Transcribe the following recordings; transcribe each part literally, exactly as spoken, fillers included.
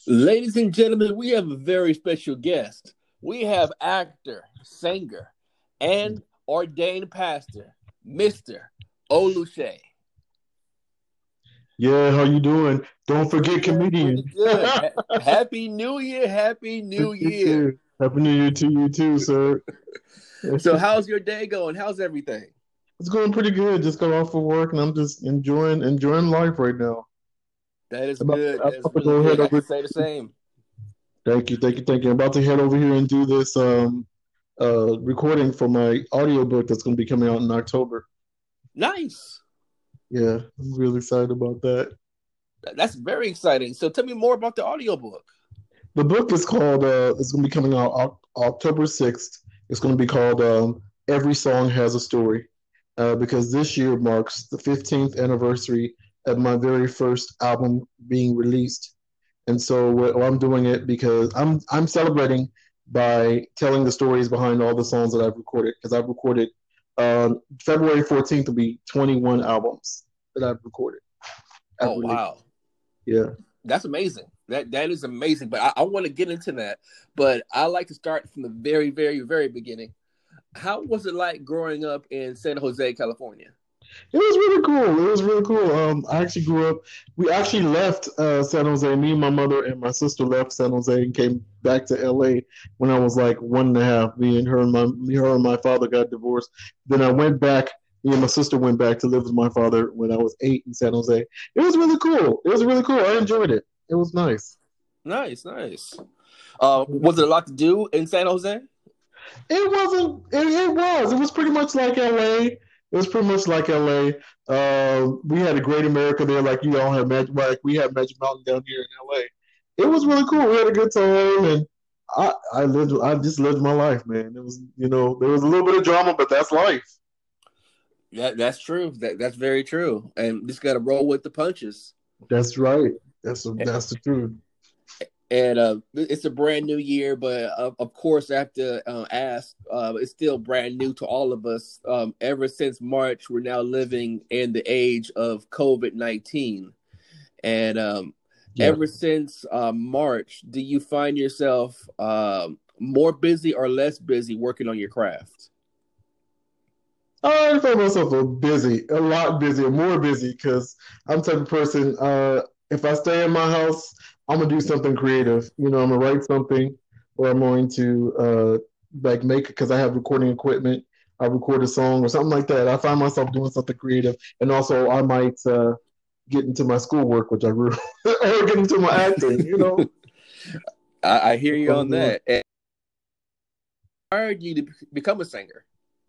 Ladies and gentlemen, we have a very special guest. We have actor, singer, and ordained pastor, Mister Oluche. Yeah, how you doing? Don't Pretty forget good, pretty comedian. good. Ha- Happy New Year, Happy New You Year. too. Happy New Year to you too, sir. So, It's how's your day going? How's everything? going pretty good. Just got off of work and I'm just enjoying enjoying life right now. That is I'm about, good. I'm That's about to really go head good. I can over. say the same. Thank you, thank you, thank you. I'm about to head over here and do this um uh recording for my audiobook that's going to be coming out in October. Nice. Yeah, I'm really excited about that. That's very exciting. So, tell me more about the audiobook. The book is called uh it's going to be coming out Oc- October sixth. It's going to be called um Every Song Has a Story. Uh, because this year marks the fifteenth anniversary of my very first album being released. And so well, I'm doing it because I'm I'm celebrating by telling the stories behind all the songs that I've recorded because I've recorded uh, February fourteenth will be twenty-one albums that I've recorded. I've Oh, released. wow. Yeah. That's amazing. That that is amazing. But I, I want to get into that. But I like to start from the very, very, very beginning. How was it like growing up in San Jose, California? It was really cool. It was really cool. Um, I actually grew up. We actually left uh, San Jose. Me and my mother and my sister left San Jose and came back to L A when I was like one and a half. Me and her and my me, her and my father got divorced. Then I went back. Me and my sister went back to live with my father when I was eight in San Jose. It was really cool. It was really cool. I enjoyed it. It was nice. Nice, nice. Uh, was it a lot to do in San Jose? It wasn't. It, it was. It was pretty much like L A. It was pretty much like L A. Uh, we had a great America there, like you all have Magic. Like we have Magic Mountain down here in L A. It was really cool. We had a good time, and I, I lived. I just lived my life, man. It was, you know, there was a little bit of drama, but that's life. Yeah, that's true. That that's very true. And just got to roll with the punches. That's right. That's that's the truth. And uh, it's a brand new year, but uh, of course, I have to uh, ask. Uh, it's still brand new to all of us. Um, ever since March, we're now living in the age of COVID nineteen, and um, Yeah. ever since uh, March, do you find yourself um, more busy or less busy working on your craft? I find myself a busy, a lot busier, more busy because I'm the type of person. Uh, if I stay in my house, I'm gonna do something creative. You know, I'm gonna write something, or I'm going to uh, like make because I have recording equipment. I record a song or something like that. I find myself doing something creative, and also I might uh, get into my schoolwork, which I really, or get into my acting. You know. I, I hear you on that. And inspired you to become a singer?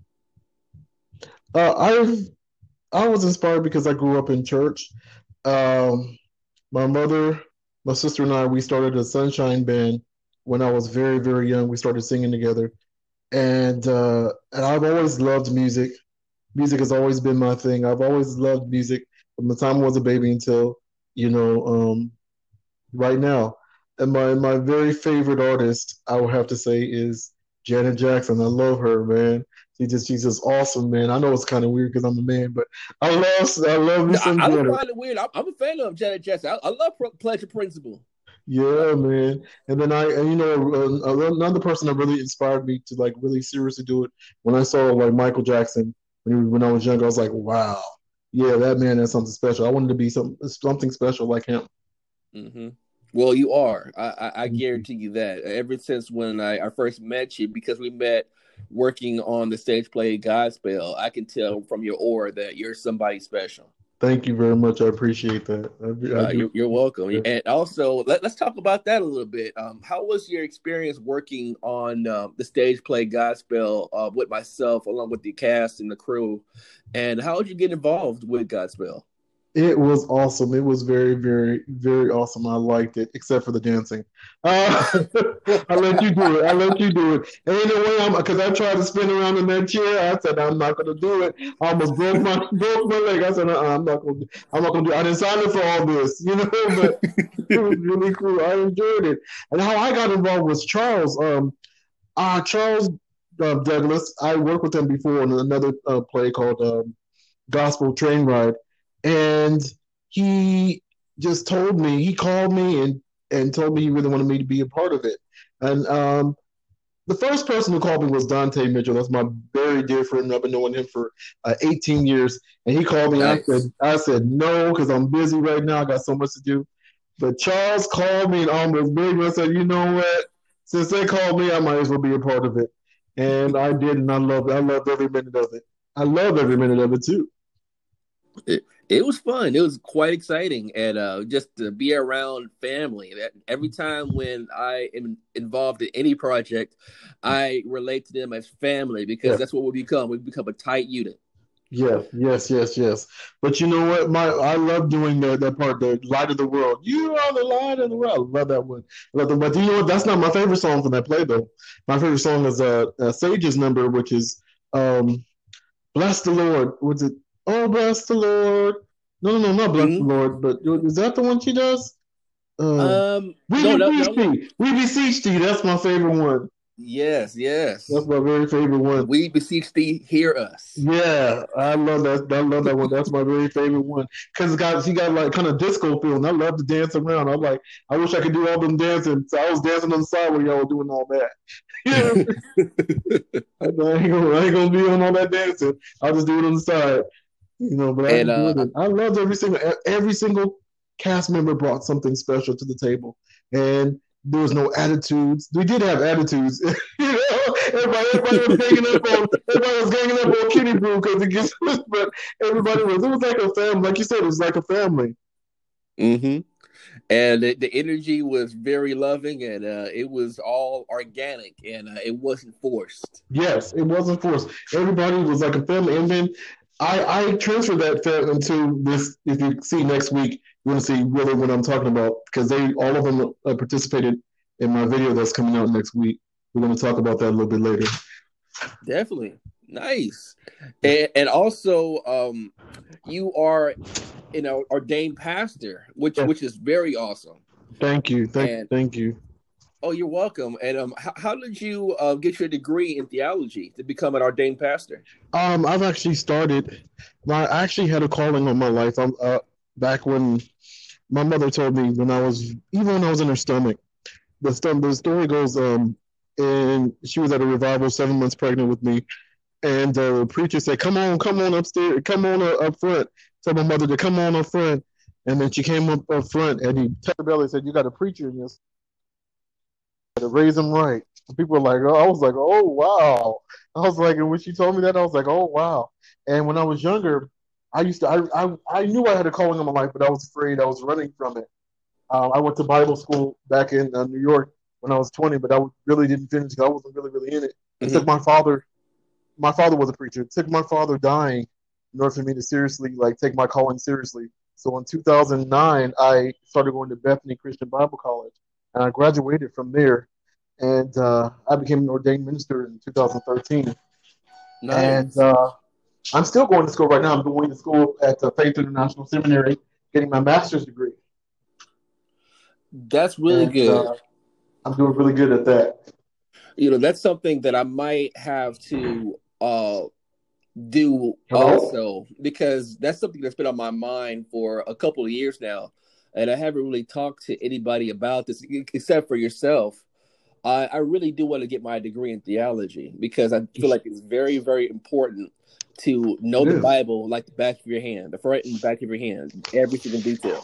Uh, I've I was inspired because I grew up in church. Um, my mother, my sister, and I, we started a sunshine band when I was very, very young. We started singing together, and uh, and I've always loved music. Music has always been my thing. I've always loved music from the time I was a baby until you know um, right now. And my my very favorite artist, I would have to say, is Janet Jackson. I love her, man. She just she's just awesome, man. I know it's kind of weird because I'm a man, but I love I love me No, I, some I don't Janet. find it weird. I'm, I'm a fan of Janet Jackson. I, I love Pleasure Principle. Uh, Yeah, man. And then I, and you know, uh, another person that really inspired me to like really seriously do it when I saw like Michael Jackson when he, when I was younger, I was like, wow, yeah, that man has something special. I wanted to be some something special like him. hmm Well, you are. I, I, I Mhm. guarantee you that. Ever since when I, I first met you, because we met working on the stage play Godspell, I can tell from your aura that you're somebody special. Thank you very much. I appreciate that. I, I Uh, do. you're, you're welcome. Yeah. And also, let, let's talk about that a little bit. Um, how was your experience working on um, the stage play Godspell uh, with myself, along with the cast and the crew? And how did you get involved with Godspell? It was awesome. It was very, very, very awesome. I liked it, except for the dancing. Uh, I let you do it. I let you do it. And in a way, I'm because I tried to spin around in that chair. I said I'm not going to do it. I almost broke my broke my leg. I said uh-uh, I'm not going. to I'm not going to do. I didn't sign up for all this, you know. But it was really cool. I enjoyed it. And how I got involved was Charles. Um, uh, Charles uh, Douglas. I worked with him before on another uh, play called um, Gospel Train Ride, and he just told me. He called me and and told me he really wanted me to be a part of it. And um, the first person who called me was Dante Mitchell. That's my very dear friend. I've been knowing him for uh, eighteen years. And he called me. And I Nice. said, I said no, because I'm busy right now. I got so much to do. But Charles called me and almost begged me. I said, you know what? Since they called me, I might as well be a part of it. And I did, and I loved it. I loved every minute of it. I love every minute of it too. It, it was fun. It was quite exciting, and uh, just to be around family. That every time when I am involved in any project, I relate to them as family because Yes, that's what we become. We become a tight unit. yes, yes, yes, yes. But you know what? My I love doing that that part, the light of the world. You are the light of the world. I love that one. I love the, but you know what? That's not my favorite song from that play though. My favorite song is uh, uh Sage's number, which is um Bless the Lord. Was it? Oh, bless the Lord. No, no, no, not bless the Mm-hmm. Lord. But is that the one she does? Uh, Um, we no, no, beseech no. thee. We beseech thee. That's my favorite one. Yes, That's yes. my very favorite one. We beseech thee, hear us. Yeah, I love that. I love that one. That's my very favorite one because it got she got like kind of disco feel, and I love to dance around. I'm like, I wish I could do all them dancing. So I was dancing on the side when y'all were doing all that. Yeah, I ain't gonna, I ain't gonna be on all that dancing. I'll just do it on the side. You know, but I and uh, enjoyed it. I loved every single e, every single cast member brought something special to the table, and there was no attitudes. We did have attitudes. you know, everybody, everybody was ganging up on everybody was ganging up on Kitty Brew because it gets, but everybody was. It was like a family, like you said, it was like a family. hmm and the, the energy was very loving, and uh, it was all organic, and uh, it wasn't forced. Yes, it wasn't forced. Everybody was like a family, and then I I transferred that family into this. If you see next week, you're gonna see really what I'm talking about because they all of them uh, participated in my video that's coming out next week. We're gonna talk about that a little bit later. Definitely nice, and, and also, um, you are, you know, ordained pastor, which Yeah, which is very awesome. thank you, thank And thank you. oh, you're welcome. And um, how, how did you uh, get your degree in theology to become an ordained pastor? Um, I've actually started. My I actually had a calling on my life. I'm uh, back when my mother told me when I was even when I was in her stomach. The st- the story goes um, and she was at a revival, seven months pregnant with me. And uh, the preacher said, "Come on, come on upstairs, come on uh, up front." Told my mother to come on up front, and then she came up up front, and he tapped her belly and said, "You got a preacher in this, to raise him right." And people were like, "Oh," I was like, "Oh wow!" I was like, and when she told me that, I was like, "Oh wow!" And when I was younger, I used to, I, I, I knew I had a calling on my life, but I was afraid. I was running from it. Uh, I went to Bible school back in uh, New York when I was twenty, but I really didn't finish because I wasn't really, really in it. It took hmm my father my father was a preacher. It took my father dying in order for me to seriously like take my calling seriously. So in two thousand nine, I started going to Bethany Christian Bible College, and I graduated from there. And uh, I became an ordained minister in two thousand thirteen. And Nice. uh, I'm still going to school right now. I'm going to school at the Faith International Seminary, getting my master's degree, That's really and good. uh, I'm doing really good at that. You know, that's something that I might have to uh, do Hello? also because that's something that's been on my mind for a couple of years now, and I haven't really talked to anybody about this e- except for yourself. I, I really do want to get my degree in theology because I feel like it's very, very important to know It the is. Bible like the back of your hand, the front and back of your hand, every single detail.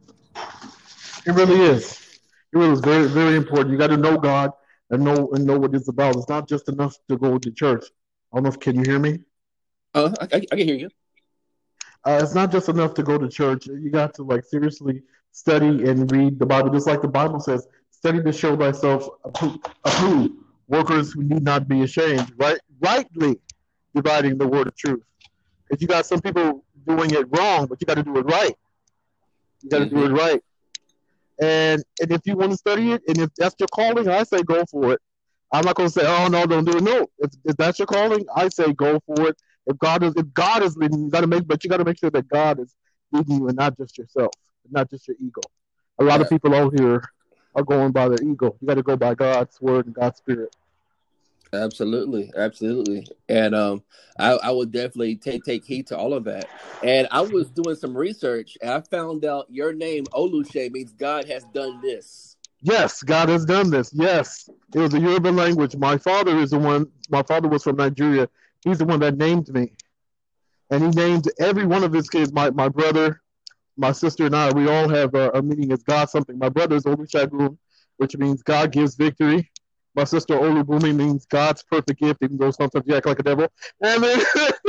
It really is. It really is very, very important. You got to know God and know and know what it's about. It's not just enough to go to church. I don't know if can you hear me. Uh, I, I, I can hear you. Uh, it's not just enough to go to church. You got to like seriously study and read the Bible, just like the Bible says. Study to show thyself approved, workers who need not be ashamed, right? Rightly dividing the word of truth. If you got some people doing it wrong, but you got to do it right. You got to do it hmm right. And and if you want to study it, and if that's your calling, I say go for it. I'm not going to say, oh no, don't do it. No, if, if that's your calling, I say go for it. If God is if God is leading, you got to make, but you got to make sure that God is leading you, and not just yourself, not just your ego. A lot of Uh, people out here are going by their ego. You got to go by God's word and God's spirit. Absolutely, absolutely, and um, I, I would definitely take take heed to all of that. And I was doing some research, and I found out your name Oluche means God has done this. Yes, God has done this. Yes, it was a Yoruba language. My father is the one. My father was from Nigeria. He's the one that named me, and he named every one of his kids. My my brother, my sister, and I. We all have a, a meaning as God something. My brother is Olusegun, which means God gives victory. My sister Olubumi means God's perfect gift, even though sometimes you act like a devil. And then,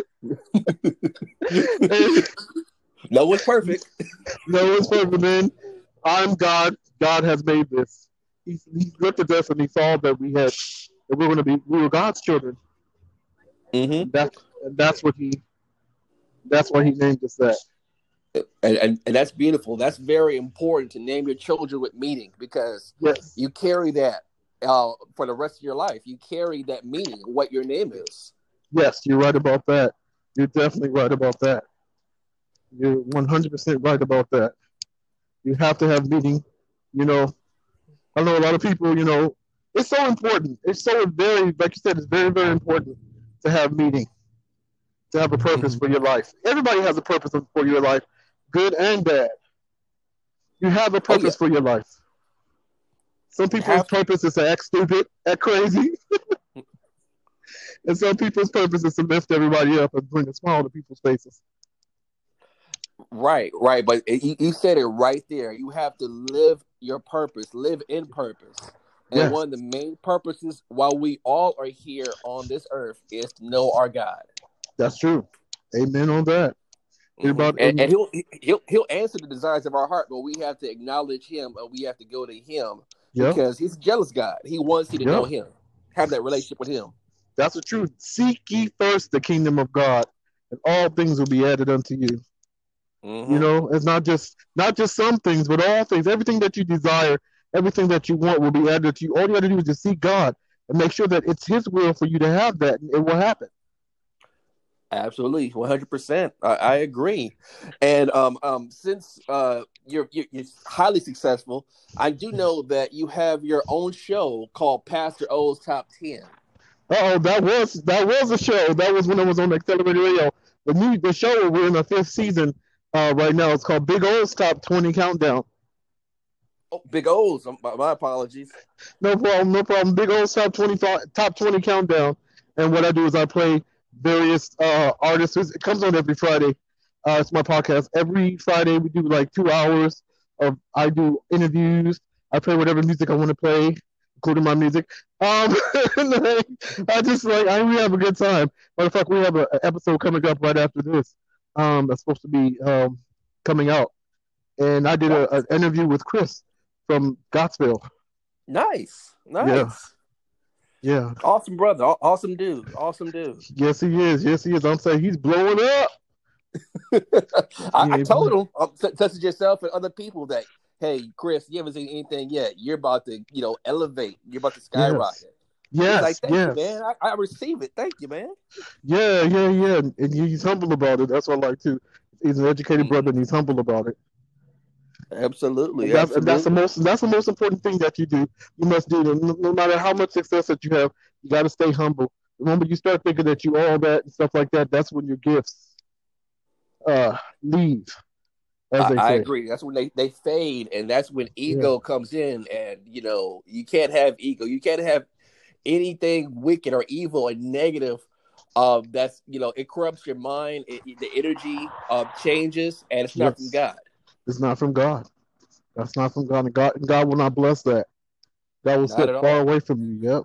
and, No one's perfect. no, it's perfect. Then I'm God. God has made this. He, he looked at us and he saw that we had that we were going to be we were God's children. Mm-hmm. And that's and that's what he that's why he named us that. And, and and that's beautiful. That's very important to name your children with meaning, because Yes, you carry that uh, for the rest of your life. You carry that meaning, what your name is. yes, you're right about that. You're definitely right about that. You're one hundred percent right about that. You have to have meaning. You know, I know a lot of people. You know, it's so important. It's so very, like you said, it's very, very important to have meaning, to have a purpose Mm-hmm. for your life. Everybody has a purpose for your life, good and bad. You have a Oh yeah, purpose for your life. Some you people's have to. purpose is to act stupid, act crazy, and some people's purpose is to lift everybody up and bring a smile to people's faces. Right, right. But you, you said it right there. You have to live your purpose, live in purpose. And Yes, one of the main purposes while we all are here on this earth is to know our God. that's true. Amen on that. You're Hmm. about And, and um, he'll he'll he'll answer the desires of our heart, but we have to acknowledge him, and we have to go to him yep, because he's a jealous God. He wants you to know yep. him, have that relationship with him. That's the truth. Seek ye first the kingdom of God, and all things will be added unto you. You Hmm. know, it's not just not just some things, but all things. Everything that you desire, everything that you want will be added to you. All you got to do is just seek God and make sure that it's His will for you to have that, and it will happen. Absolutely, one hundred percent. I, I agree. And um, um, since uh, you're, you're you're highly successful, I do know that you have your own show called Pastor O's Top Ten. Oh, that was that was a show. That was when I was on Accelerated Radio. The new the show we're in the fifth season uh, right now. It's called Big O's Top Twenty Countdown. Oh, Big O's. um, My, my apologies. No problem, no problem. Big O's Top Twenty Top Twenty Countdown. And what I do is I play various uh, artists. It comes on every Friday. Uh, it's my podcast. Every Friday we do like two hours of I do interviews. I play whatever music I want to play, including my music. Um, I just like I we have a good time. Matter of fact, we have an episode coming up right after this. Um, that's supposed to be um, coming out, and I did a, an Nice, interview with Chris from Gottsville. nice, Yeah, nice. yeah. Awesome brother, Aw- awesome dude, awesome dude. Yes, he is. Yes, he is. I'm saying he's blowing up. I, I Yeah, told him, um, t- such as yourself and other people, that hey, Chris, you haven't seen anything yet. You're about to, you know, elevate. You're about to yes, skyrocket. He's like, yes, thank you, yes. man. I, I receive it. Thank you, man. Yeah, yeah, yeah. And he's humble about it. That's what I like too. He's an educated brother, Hmm. and he's humble about it. And Absolutely, that's and that's the absolutely. most that's the most important thing that you do. You must do. No, no matter how much success that you have, you got to stay humble. The moment you start thinking that you all that and stuff like that, that's when your gifts uh leave, as I, they I say. agree. That's when they, they fade, and that's when Yeah. ego comes in. And you know, you can't have ego. You can't have anything wicked or evil and negative. Um, that's you know, it corrupts your mind. It, the energy uh, changes, and it's not from Yes. God. It's not from God. That's not from God. And God, and God will not bless that. That will Not step at far all. away from you. Yep.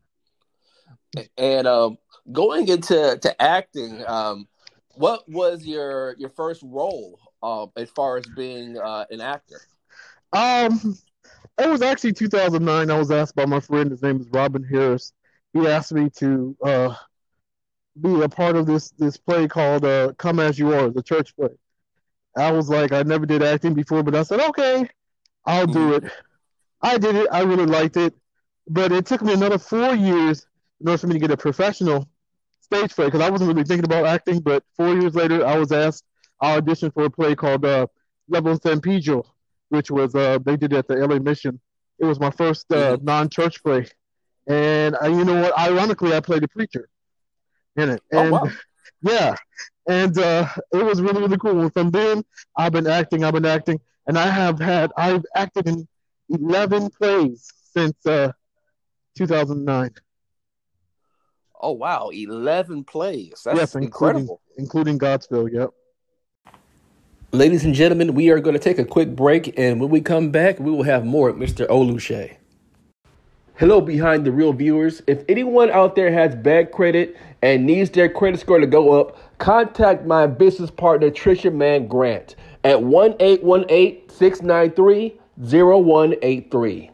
And um, going into to acting, um, what was your your first role um, as far as being uh, an actor? Um, it was actually two thousand nine. I was asked by my friend. His name is Robin Harris. He asked me to uh, be a part of this this play called uh, "Come as You Are," the church play. I was like, I never did acting before, but I said, okay, I'll do it. Mm-hmm. I did it. I really liked it, but it took me another four years in order for me to get a professional stage play because I wasn't really thinking about acting. But four years later, I was asked. I auditioned for a play called uh, Level San Pedro, which was uh, they did it at the L A Mission. It was my first uh, Mm-hmm. non-church play, And uh, you know what? Ironically, I played a preacher in it, Oh and wow. yeah, and uh, it was really really cool. From then, I've been acting. I've been acting, and I have had. I've acted in eleven plays since uh, two thousand nine. Oh wow. Eleven plays. Yes, That's including incredible. including Godspell. Yep. Ladies and gentlemen, we are going to take a quick break, and when we come back, we will have more of Mister Oluche. Hello, behind the real viewers. If anyone out there has bad credit and needs their credit score to go up, contact my business partner, Trisha Mann Grant, at one eight one eight, six nine three, zero one eight three.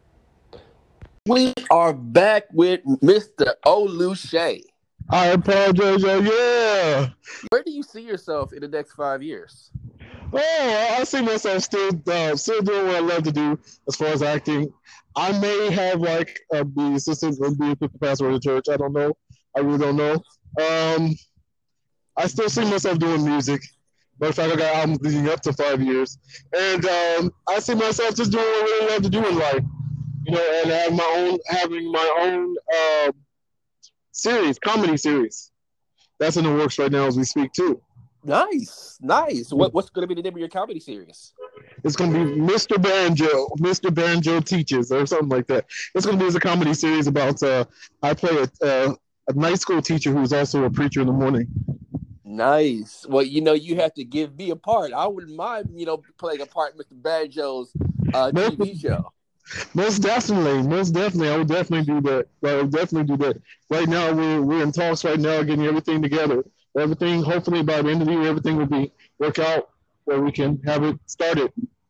We are back with Mister Oluche. I apologize. Oh, yeah. Where do you see yourself in the next five years? Oh, I see myself still uh, still doing what I love to do as far as acting. I may have like uh, be assistant or be assistant pastor of the church. I don't know. I really don't know. Um, I still see myself doing music. Matter of fact, I got albums leading up to five years, and um, I see myself just doing what I really love to do in life. You know, and have my own having my own uh, series, comedy series. That's in the works right now as we speak too. Nice, nice. What, what's going to be the name of your comedy series? It's going to be Mister Banjo, Mister Banjo Teaches, or something like that. It's going to be as a comedy series about uh, I play a, uh, a night school teacher who's also a preacher in the morning. Nice. Well, you know, you have to give me a part. I wouldn't mind, you know, playing a part in Mister Banjo's uh, T V show. Most definitely, most definitely, I would definitely do that. I would definitely do that. Right now, we're we're in talks right now, getting everything together. Everything, hopefully, by the end of the year, everything will be work out where we can have it started.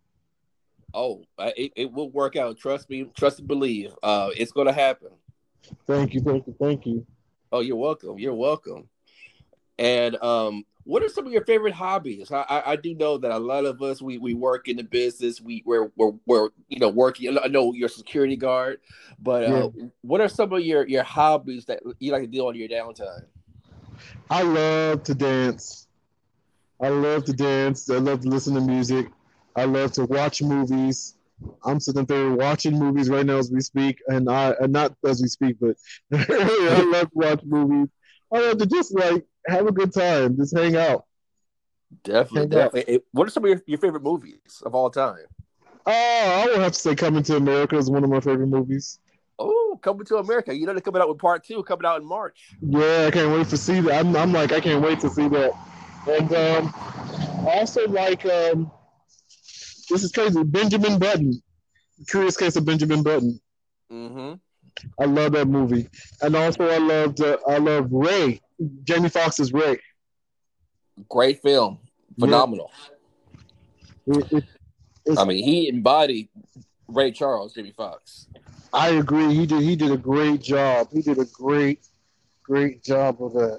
Oh, it, it will work out. Trust me, trust and believe. Uh, it's going to happen. Thank you, thank you, thank you. Oh, you're welcome. You're welcome. And um, what are some of your favorite hobbies? I, I, I do know that a lot of us we, we work in the business. We we're, we're we're you know working. I know you're a security guard, but Yeah. uh, what are some of your, your hobbies that you like to do on your downtime? I love to dance. I love to dance. I love to listen to music. I love to watch movies. I'm sitting there watching movies right now as we speak, and I and not as we speak, but I love to watch movies. I love to just like have a good time, just hang out. Definitely, Hang out. definitely. What are some of your, your favorite movies of all time? Oh, I would have to say Coming to America is one of my favorite movies. Oh, Coming to America. You know they're coming out with part two, coming out in March. Yeah, I can't wait to see that. I'm, I'm like, I can't wait to see that. And um, I also like, um, this is crazy, Benjamin Button. Curious Case of Benjamin Button. Mm-hmm. I love that movie. And also I loved, uh, I love Ray. Jamie Foxx's Ray. Great film. Phenomenal. Yeah. It, it, I mean, he embodied Ray Charles, Jamie Foxx. I agree. He did. He did a great job. He did a great, great job of that.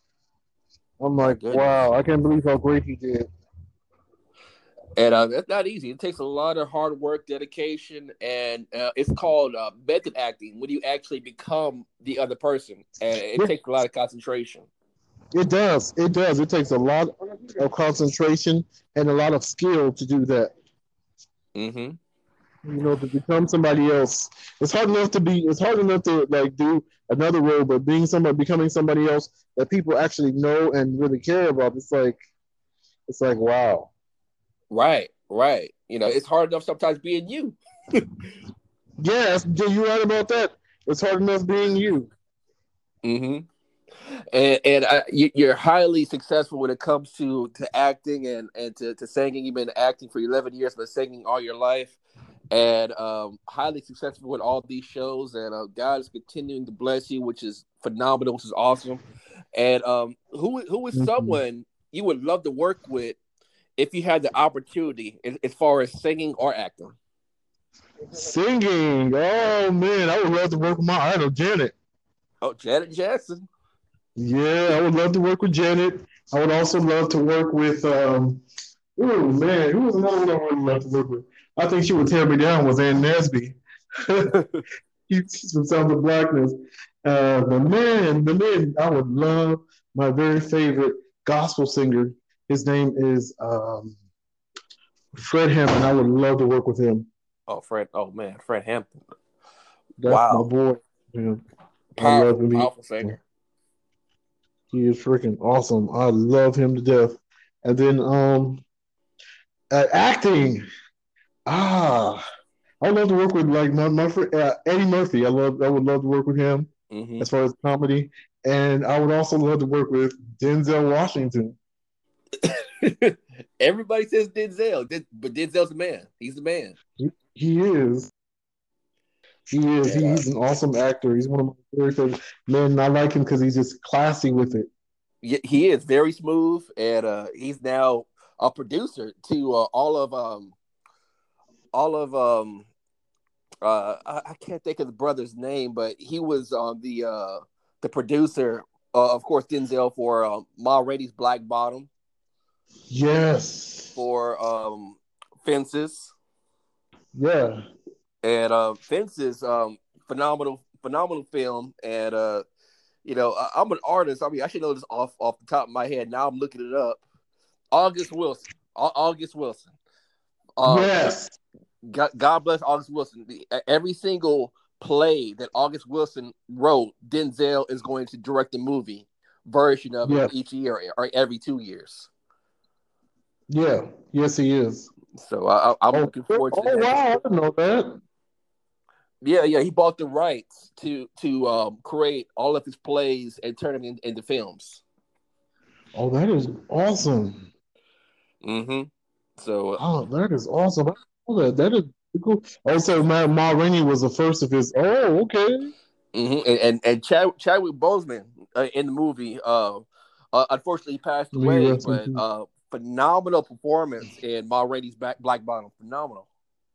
I'm like, wow! I can't believe how great he did. And uh, that's not easy. It takes a lot of hard work, dedication, and uh, it's called uh, method acting when you actually become the other person. And it yeah. takes a lot of concentration. It does. It does. It takes a lot of concentration and a lot of skill to do that. Mm-hmm. You know, to become somebody else. It's hard enough to be. It's hard enough to like do another role, but being somebody, becoming somebody else that people actually know and really care about. It's like, it's like wow. Right, right. You know, it's hard enough sometimes being you. Yes, you're right about that. It's hard enough being you. Mm-hmm. And and uh, you, you're highly successful when it comes to, to acting and, and to, to singing. You've been acting for eleven years, but singing all your life. And um, highly successful with all these shows. And uh, God is continuing to bless you, which is phenomenal, which is awesome. And um, who who is mm-hmm. someone you would love to work with if you had the opportunity as far as singing or acting? Singing. Oh, man. I would love to work with my idol, Janet. Oh, Janet Jackson. Yeah, I would love to work with Janet. I would also love to work with, um, oh, man, who was another one I would love to work with? I think she would tear me down was Ann Nesby. She's from Sounds of Blackness. Uh, the man, the man, I would love my very favorite gospel singer. His name is um, Fred Hampton. I would love to work with him. Oh, Fred. Oh, man. Fred Hampton. That's wow. my boy. Yeah, I love Powerful, him. He, powerful singer. he is freaking awesome. I love him to death. And then um, at acting, ah, I love to work with like my my friend uh, Eddie Murphy. I love I would love to work with him Mm-hmm. as far as comedy, and I would also love to work with Denzel Washington. Everybody says Denzel, but Denzel's the man. He's the man. He, he is. He is. And He, uh, he's an awesome actor. He's one of my very favorite men. I like him because he's just classy with it. he is very smooth, and uh, he's now a producer to uh, all of um, all of um, uh, I, I can't think of the brother's name, but he was on the uh, the producer, uh, of course, Denzel for uh, Ma Rainey's Black Bottom, Yes. for um, Fences, Yeah. and uh, Fences, um, phenomenal, phenomenal film, and uh, you know, I, I'm an artist. I mean, I should know this off off the top of my head. Now I'm looking it up. August Wilson, August Wilson. Uh, Yes. God, God bless August Wilson. The, every single play that August Wilson wrote, Denzel is going to direct the movie version of it Yeah. each year or every two years. Yeah. Yes, he is. So I, I'm Oh, looking oh forward to the next. wow! I didn't know that. Yeah, yeah, he bought the rights to to um, create all of his plays and turn them in, into films. Oh, that is awesome. Mm-hmm. So, Oh, that is awesome. I know that. That is cool. Also, Ma, Ma Rainey was the first of his. Oh, okay. mm-hmm. and, and and Chad, Chadwick Boseman uh, in the movie, uh, uh, unfortunately passed May he away, rest in but peace. uh, phenomenal performance in Ma Rainey's Black Black Bottom. Phenomenal.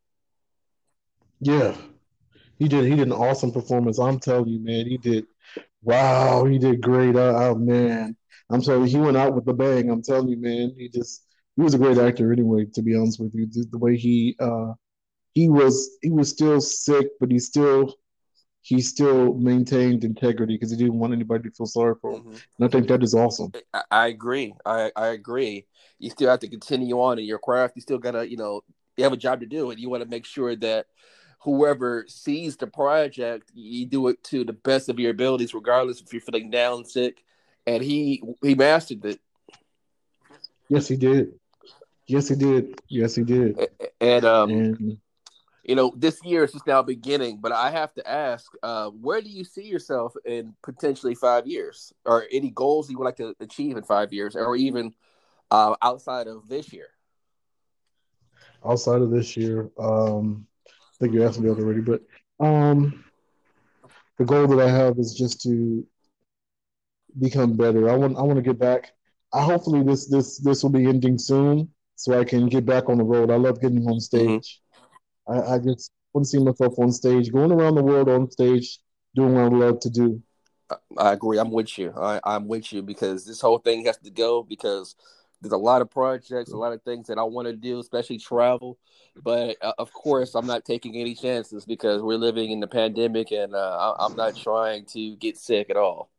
Yeah, he did. He did an awesome performance. I'm telling you, man, he did. Wow, he did great. Oh, man, I'm telling you, he went out with the bang. I'm telling you, man, he just he was a great actor anyway. To be honest with you, the, the way he uh he was he was still sick, but he still he still maintained integrity because he didn't want anybody to feel sorry for him. Mm-hmm. And I think that is awesome. I, I agree. I, I agree. You still have to continue on in your craft. You still gotta, you know, you have a job to do, and you want to make sure that whoever sees the project, you do it to the best of your abilities, regardless if you're feeling down, sick. And he he mastered it. Yes, he did. Yes, he did. Yes, he did. And um, And you know, this year is just now beginning, but I have to ask, uh, where do you see yourself in potentially five years, or any goals you would like to achieve in five years, or even uh, outside of this year? outside of this year, um, I think you asked me that already, but um, the goal that I have is just to become better. I want I want to get back. I hopefully this this this will be ending soon, so I can get back on the road. I love getting on Mm-hmm. stage. I, I just want to see myself on stage, going around the world on stage, doing what I love to do. I agree. I'm with you. I, I'm with you because this whole thing has to go because there's a lot of projects, a lot of things that I want to do, especially travel. But uh, of course, I'm not taking any chances because we're living in the pandemic, and uh, I, I'm not trying to get sick at all.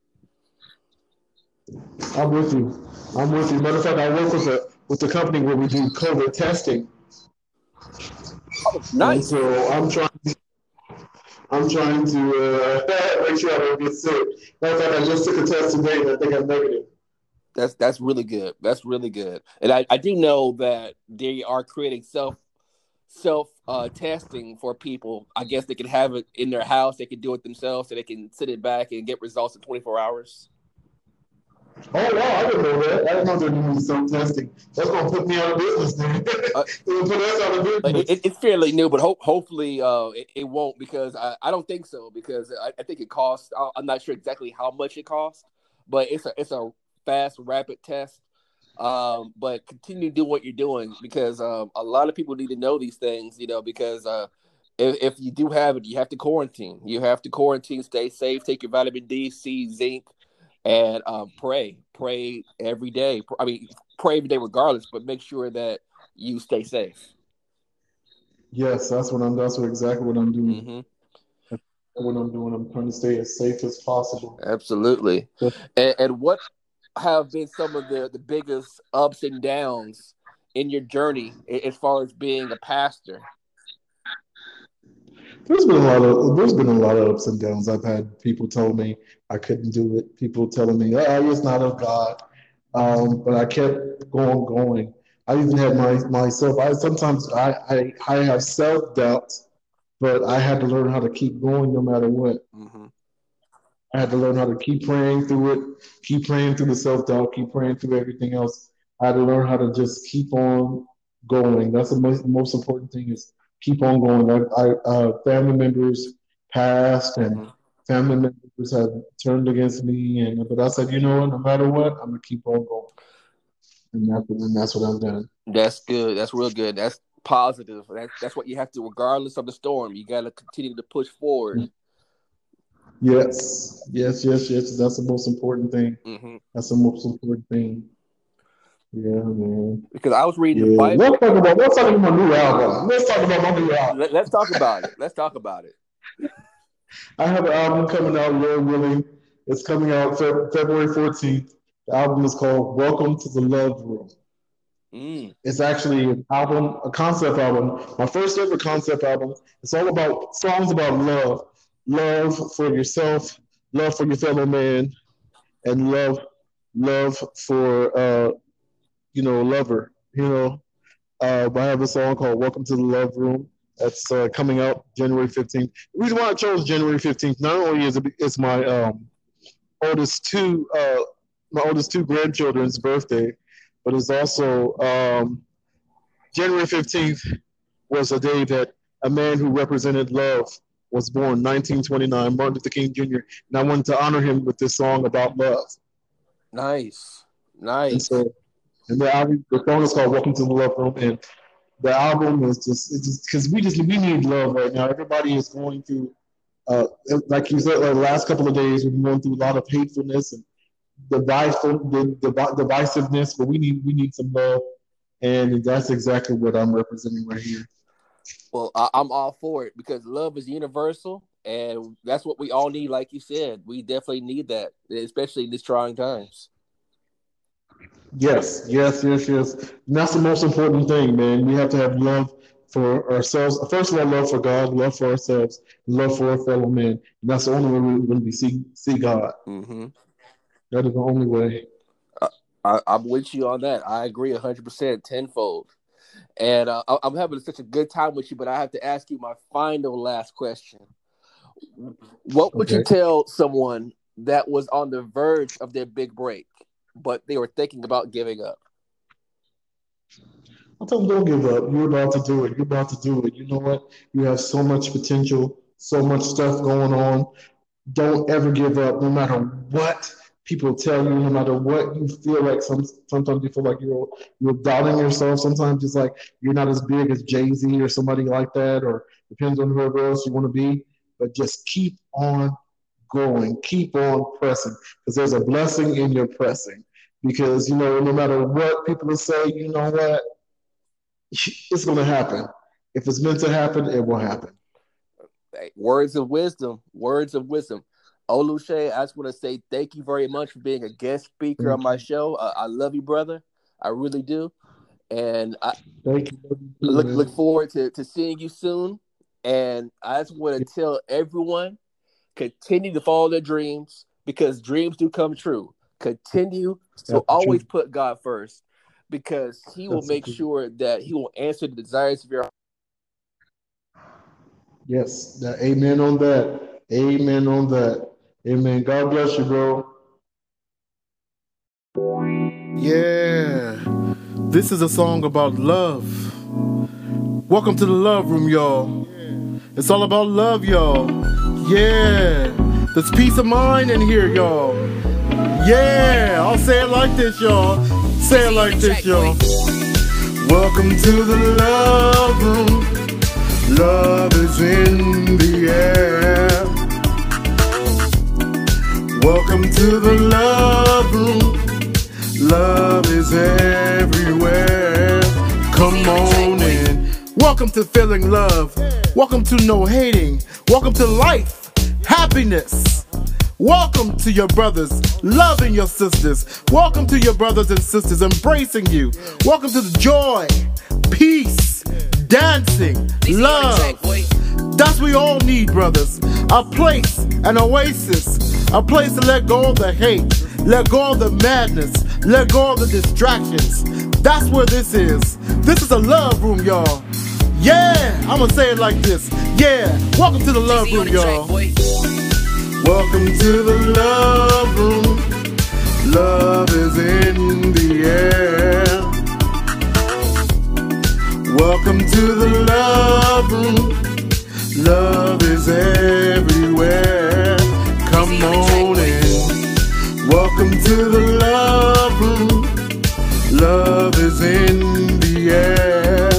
I'm with you. I'm with you. Matter of fact, I work with a with the company where we do COVID testing, Oh, and nice. so I'm trying. I'm trying to uh, make sure I don't get sick. Matter of fact, I just took a test today, and I think I'm negative. That's that's really good. That's really good. And I, I do know that they are creating self self uh, testing for people. I guess they can have it in their house. They can do it themselves, so they can sit it back and get results in twenty-four hours. Oh wow, I didn't know that. I didn't know they're doing some testing. That's gonna put me out of business, man. Uh, It'll put us out of it, business. it's fairly new, but ho- hopefully uh, it, it won't because I, I don't think so because I, I think it costs. I, I'm not sure exactly how much it costs, but it's a it's a fast, rapid test. Um, but continue to do what you're doing because um, a lot of people need to know these things, you know, because uh, if, if you do have it, you have to quarantine. You have to quarantine, stay safe, take your vitamin D, C, zinc, and um, pray. Pray every day. I mean, pray every day regardless, but make sure that you stay safe. Yes, that's what I'm. That's what exactly what I'm doing. Mm-hmm. That's what I'm doing. I'm trying to stay as safe as possible. Absolutely. But, And, and what have been some of the, the biggest ups and downs in your journey as far as being a pastor? There's been a lot of there's been a lot of ups and downs. I've had people tell me I couldn't do it. People telling me, "Oh, it's not of God," um, but I kept going, going. I even had my myself. I sometimes I I, I have self doubt, but I had to learn how to keep going no matter what. Mm-hmm. I had to learn how to keep praying through it, keep praying through the self doubt, keep praying through everything else. I had to learn how to just keep on going. That's the most, most important thing is keep on going. I, I uh, family members passed and Mm-hmm. family members have turned against me, and but I said, you know what? No matter what, I'm gonna keep on going, and that's and that's what I've done. That's good. That's real good. That's positive. That's that's what you have to, regardless of the storm. You got to continue to push forward. Yes, yes, yes, yes. That's the most important thing. Mm-hmm. That's the most important thing. Yeah, man. Because I was reading the Yeah. Bible. Let's talk about let's talk about my new album. Let's talk about my new album. Let, let's talk about it. Let's talk about it. I have an album coming out, Lord willing. It's coming out Fe- February fourteenth. The album is called Welcome to the Love Room. Mm. It's actually an album, a concept album. My first ever concept album. It's all about songs about love, love for yourself, love for your fellow man, and love, love for uh, you know, lover. You know, uh, I have a song called "Welcome to the Love Room." That's uh, coming out January fifteenth. The reason why I chose January fifteenth not only is it, it's my um, oldest two uh, my oldest two grandchildren's birthday, but it's also um, January fifteenth was a day that a man who represented love was born, nineteen twenty-nine, Martin Luther King Junior And I wanted to honor him with this song about love. Nice, nice. And so, and the album, the song is called "Welcome to the Love Room," and the album is just, it's just because we just we need love right now. Everybody is going through, uh, like you said, like the last couple of days we've been going through a lot of hatefulness and divisive, the, the, divisiveness, but we need we need some love, and that's exactly what I'm representing right here. Well, I, I'm all for it because love is universal, and that's what we all need. Like you said, we definitely need that, especially in these trying times. Yes, yes, yes, yes. And that's the most important thing, man. We have to have love for ourselves. First of all, love for God, love for ourselves, love for our fellow men. And that's the only way we're going to be see see God. Mm-hmm. That is the only way. I, I, I'm with you on that. I agree one hundred percent, tenfold. And uh, I'm having such a good time with you, but I have to ask you my final last question. What would okay. you tell someone that was on the verge of their big break, but they were thinking about giving up? I'll tell them, don't give up. You're about to do it. You're about to do it. You know what? You have so much potential, so much stuff going on. Don't ever give up, no matter what people tell you, no matter what you feel like. Some, sometimes you feel like you're you're doubting yourself. Sometimes it's like you're not as big as Jay-Z or somebody like that, or depends on whoever else you want to be. But just keep on going. Keep on pressing, because there's a blessing in your pressing. Because, you know, no matter what people say, you know what? It's going to happen. If it's meant to happen, it will happen. Words of wisdom. Words of wisdom. Oluche, I just want to say thank you very much for being a guest speaker thank on my you. show. Uh, I love you, brother. I really do. And I thank you. look, look forward to, to seeing you soon. And I just want to tell everyone, continue to follow their dreams, because dreams do come true. Continue to That's always true. Put God first, because he will That's make sure that he will answer the desires of your heart. Yes. That, amen on that. Amen on that. Amen. God bless you, bro. Yeah. This is a song about love. Welcome to the Love Room, y'all. It's all about love, y'all. Yeah. There's peace of mind in here, y'all. Yeah. I'll say it like this, y'all. Say it like this, y'all. Welcome to the Love Room. Love is in the air. Welcome to the Love Room. Love is everywhere. Come on in. Welcome to feeling love. Welcome to no hating. Welcome to life, happiness. Welcome to your brothers loving your sisters. Welcome to your brothers and sisters embracing you. Welcome to the joy, peace, dancing, love. That's That's what we all need, brothers. A place, an oasis, a place to let go of the hate, let go of the madness, let go of the distractions. That's where this is. This is a love room, y'all. Yeah, I'ma say it like this. Yeah, welcome to the love room, y'all. Welcome to the love room. Love is in the air. Welcome to the love room. Love is everywhere. Come on in. Welcome to the love room. Love is in the air.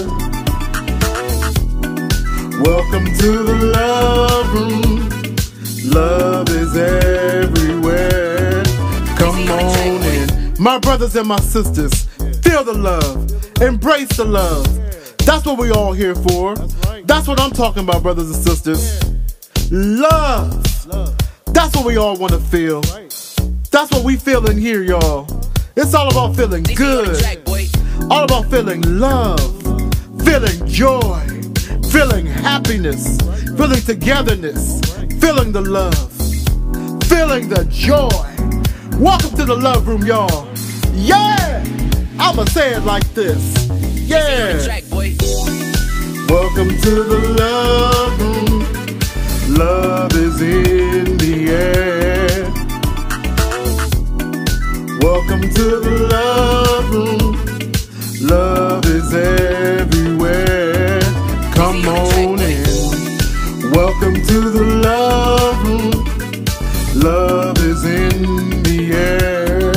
Welcome to the love room. Love is everywhere. Come on in. My brothers and my sisters, feel the love. Embrace the love. That's what we all here for. That's what I'm talking about, brothers and sisters. Love. That's what we all want to feel. That's what we feel in here, y'all. It's all about feeling good. All about feeling love. Feeling joy. Feeling happiness. Feeling togetherness. Feeling the love. Feeling the joy. Welcome to the love room, y'all. Yeah! I'ma say it like this. Yeah! Welcome to the love room. Love is in the air. Welcome to the love room. Love is everywhere. Come on in. Welcome to the love room. Love is in the air.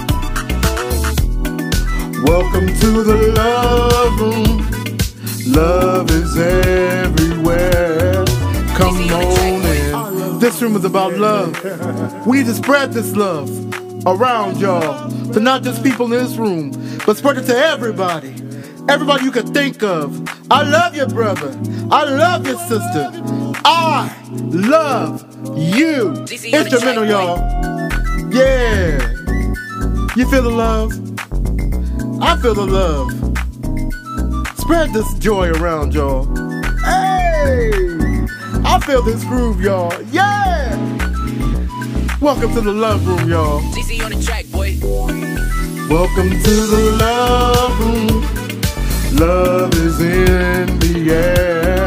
Welcome to the love room. Love is everywhere. Come on in. This room is about love. We need to spread this love around, y'all. To not just people in this room, but spread it to everybody. Everybody you can think of. I love you, brother. I love you, sister. I love you. Instrumental, y'all. Yeah. You feel the love? I feel the love. Spread this joy around, y'all. Hey! I feel this groove, y'all. Yeah! Welcome to the love room, y'all. D C on the track, boy. Welcome to the love room. Love is in the air.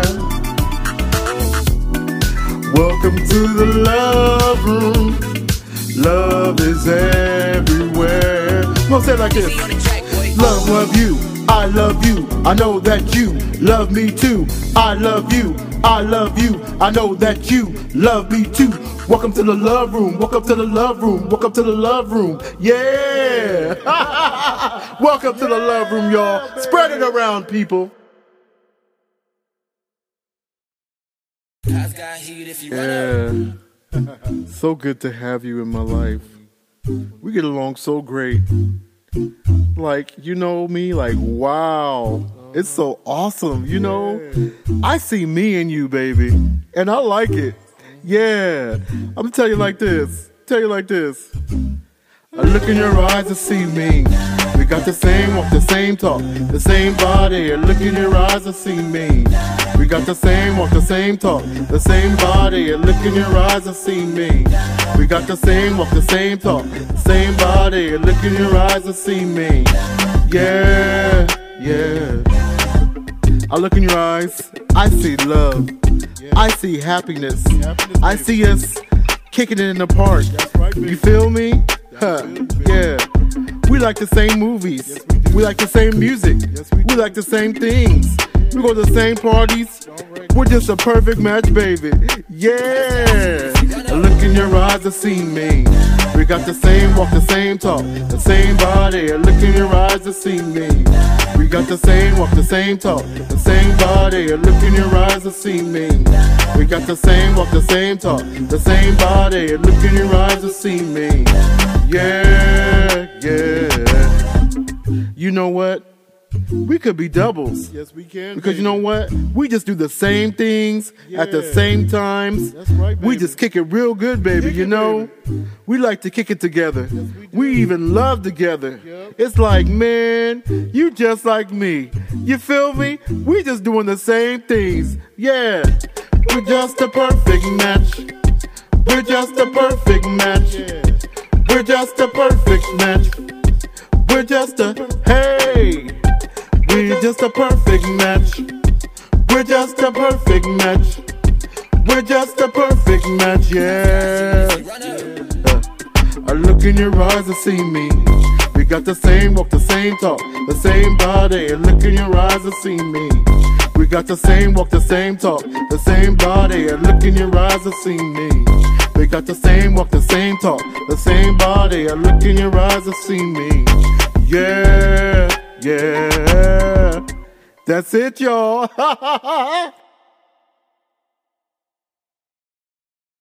Welcome to the love room. Love is everywhere. I'm gonna say it like this. Love, love you. I love you. I know that you love me too. I love you. I love you. I know that you love me too. Welcome to the love room. Welcome to the love room. Welcome to the love room. Yeah. Welcome to the love room, y'all. Spread it around, people. Yeah. So good to have you in my life. We get along so great. Like, you know me, like, wow. It's so awesome, you know? I see me in you, baby. And I like it. Yeah. I'm gonna tell you like this. Tell you like this. I look in your eyes and see me. We got the same walk, the same talk, the same body. I look in your eyes and see me. We got the same walk, the same talk, the same body. I look in your eyes and see me. We got the same walk, the same talk, the same body. I look in your eyes and see me. Yeah, yeah. I look in your eyes, I see love. I see happiness. I see us kicking it in the park. You feel me? Huh, yeah. We like the same movies. We like the same music. We like the same things. We go to the same parties. We're just a perfect match, baby. Yeah. I look in your eyes and see me. We got the same walk, the same talk, the same body. I look in your eyes and see me. We got the same walk, the same talk, the same body. I look in your eyes and see me. We got the same walk, the same talk, the same body. I look in your eyes and see me. Yeah, yeah. You know what? We could be doubles. Yes, we can. Because baby. you know what? We just do the same things Yeah. at the same times. That's right, We baby. just kick it real good, baby, Kick you it, know? baby. We like to kick it together. we do. we even love together. Yep. It's like, man, you just like me. You feel me? We just doing the same things. Yeah. We're just a perfect match. We're just a perfect match. We're just a perfect match. We're just a, hey, we're just a perfect match. We're just a perfect match. We're just a perfect match, yeah. Uh, I look in your eyes and see me. We got the same walk, the same talk, the same body. I look in your eyes and see me. We got the same walk, the same talk, the same body. I look in your eyes and see me. We got the same walk, the same talk, the same body. I look in your eyes and see me. Yeah, yeah. That's it, y'all.